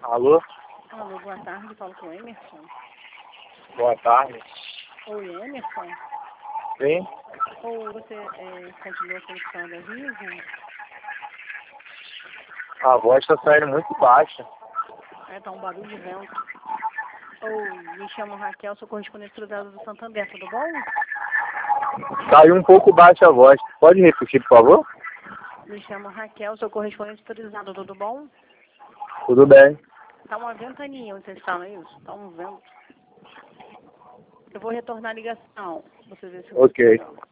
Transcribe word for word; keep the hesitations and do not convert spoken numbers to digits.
Alô? Alô, boa tarde, falo com o Emerson. Boa tarde. Oi, Emerson? Sim? Ou você é, continua sendo da Vivo? A voz está saindo muito baixa. É, tá um barulho de vento. Ou, me chamo Raquel, sou correspondente cruzada do Santander, tudo bom? Saiu um pouco baixa a voz. Pode repetir, por favor? Me chamo Raquel, sou correspondente cruzada, tudo bom? Tudo bem. Tá uma ventania onde você está, não é isso? Tá um vento. Eu vou retornar a ligação. Você vê se Ok. você...